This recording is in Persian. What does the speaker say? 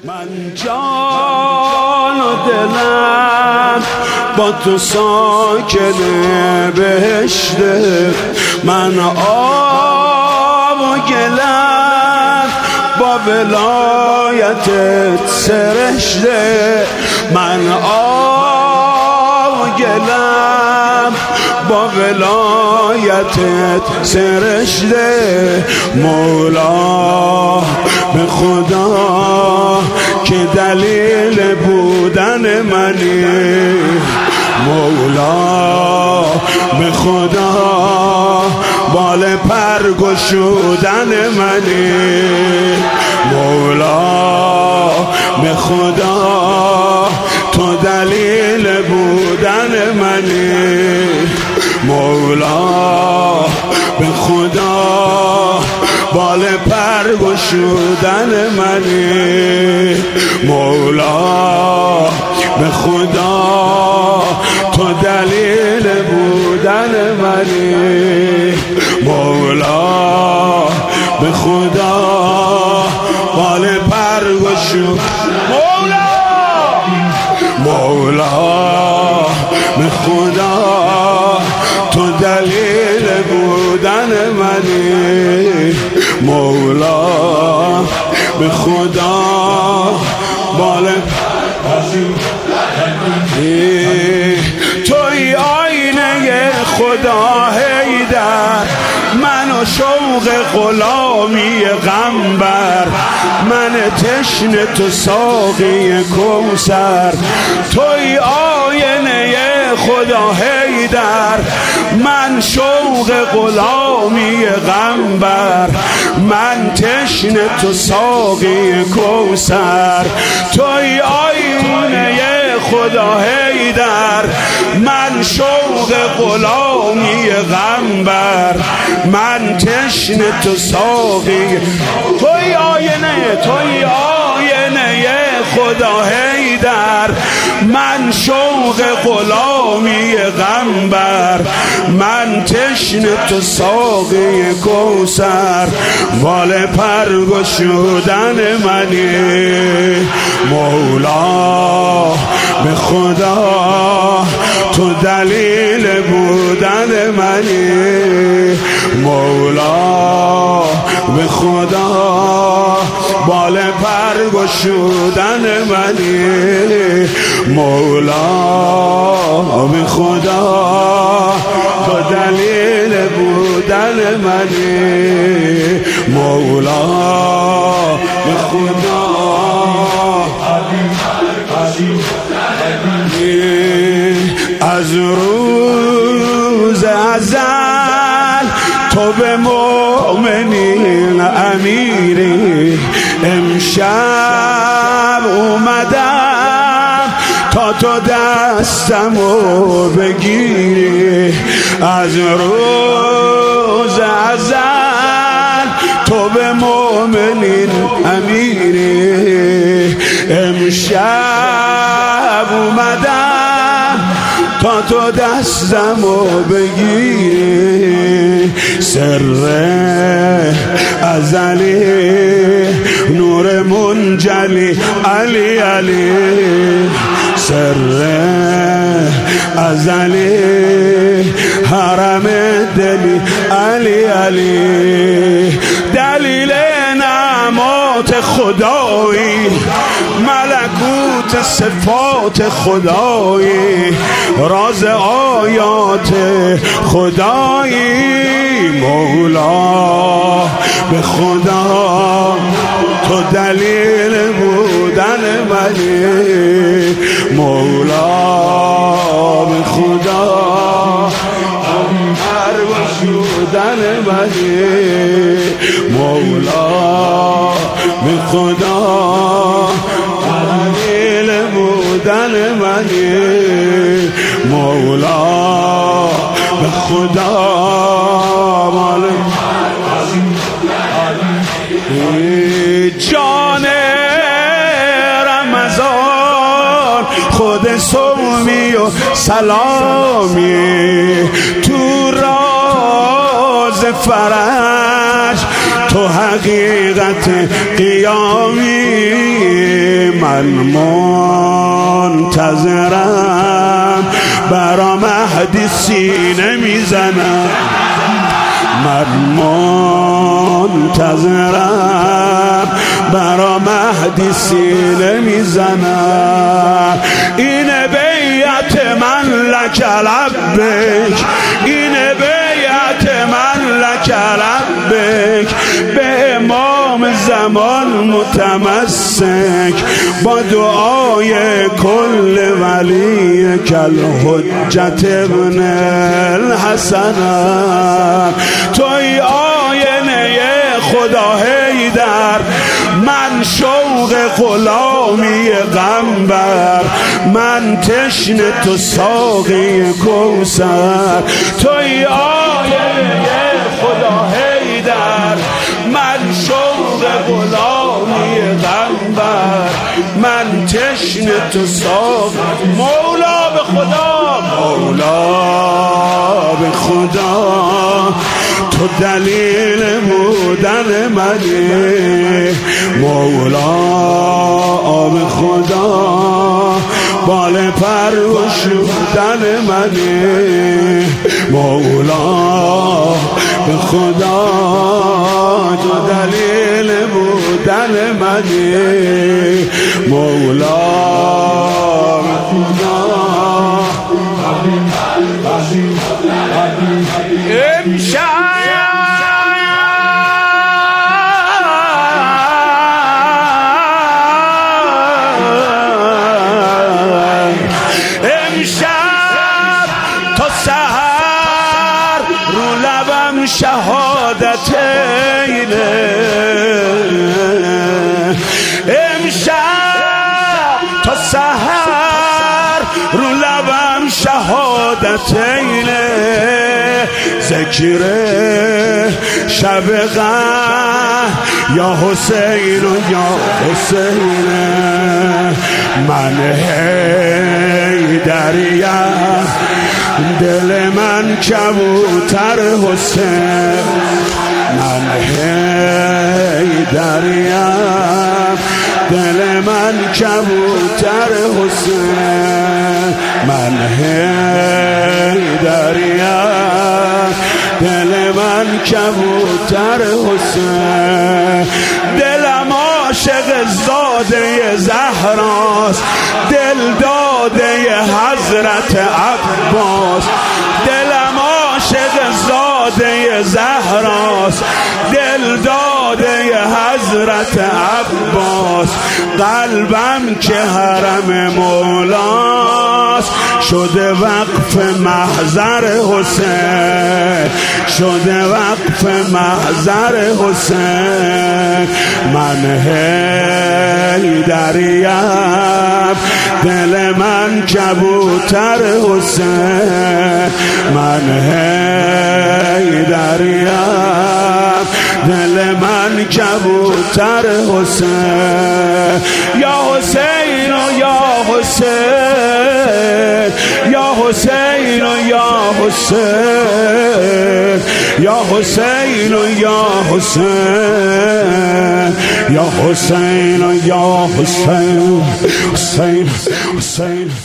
من جان و دلم با تو ساکن بهشته، من آب و گلم با ولایتت سرشته، من آب و گلم با ولایتت سرشته. مولا به خدا که دلیل بودن منی، مولا به خدا بال پر گشودن منی، مولا به خدا تو دلیل بودن منی، مولا به خدا بال پر گشودن منی، مولا به خدا تو دلیل بودن منی، مولا به خدا بال پر گشود، مولا به خدا تو دلیل بودن منی، مولا به خدا بال توی آینه خدا حیدر، من و شوق غلامی غم بر، من تشنه تو ساقی کوثر، توی آینه خدا حیدر، من شوق غلامی غم بر، من تشنه تو ساقی کوثر، توی آینه خدا حیدر، من شوق غلامی غم بر، من تشنه تو ساقی، توی آینه خدا حیدر، من شوق غلامی غم بر، من تشنه تو ساقی کوثر، بال پر گشودن منی، مولا به خدا تو دلیل بودن منی، مولا به خدا بال پر گشودن منی، مولا به خدا تو دلیل بودن منی، مولا به خدا از روز ازل تو به مؤمنین امیری، امشب اومدم تا تو دستمو بگیری، از روز ازل تو به مؤمنین امیری، امشب اومدم تا تو دستمو بگیری، سر ازلی نور منجلی علی علی، سر ازلی حرم دلی علی علی، دلیل نعمات خدایی، ملکوت صفات خدایی، راز آیات خدایی، مولا به خدا تو دلیل بودن منی، مولا به خدا هر گشودن منی، مولا به خدا دلیل بودن منی، مولا به خدا جان رمضان خود صومی و سلامی، تو راز فرج تو حقیقت قیامی، من منتظرم، برا مهدی سینه میزنم. من منتظرم، برا مهدی سینه میزنم. اینه بیعت من لک لبک، اینه بیعت من لک لبک. به امام زمان متمسک، با دعای کل ولی کل حجت ابن الحسن. توی آینه خدا حیدر، من شوق غلامی قنبر، من تشنه تو ساقی کوثر. توی آینه خدا حیدر، من شوق غلامی قنبر، من تشنه تو ساقی. مولا به خدا، مولا به خدا، تو دلیل بودن منی. مولا به خدا، بال پرش بودن منی. مولا به خدا، تو دلیل بودن منی. مولا به خدا. امشب تا سحر رو لبم شهادتینه. امشب تا سحر رو لبم شهادتینه. ذکر شب غم یا حسین و یا حسین. من حیدریم، دل من کبوتر حسین. من حیدریم، دل من کبوتر حسین. من حیدریم، دل من کبوتر حسین. دلم عاشق زاده زهراست، دل داده حضرت عباس. دلم عاشق زاده زهراست، دل داده حضرت عباس. قلبم که حرم مولاست، شده وقف محضر حسین، شده وقف محضر حسین. من حیدریم، دل من کبوتر حسین. من حیدریم، دل من کبوتر حسین. یا حسین و یا حسین، یا حسین و یا حسین، یا حسین و یا حسین، یا حسین و یا حسین. حسین حسین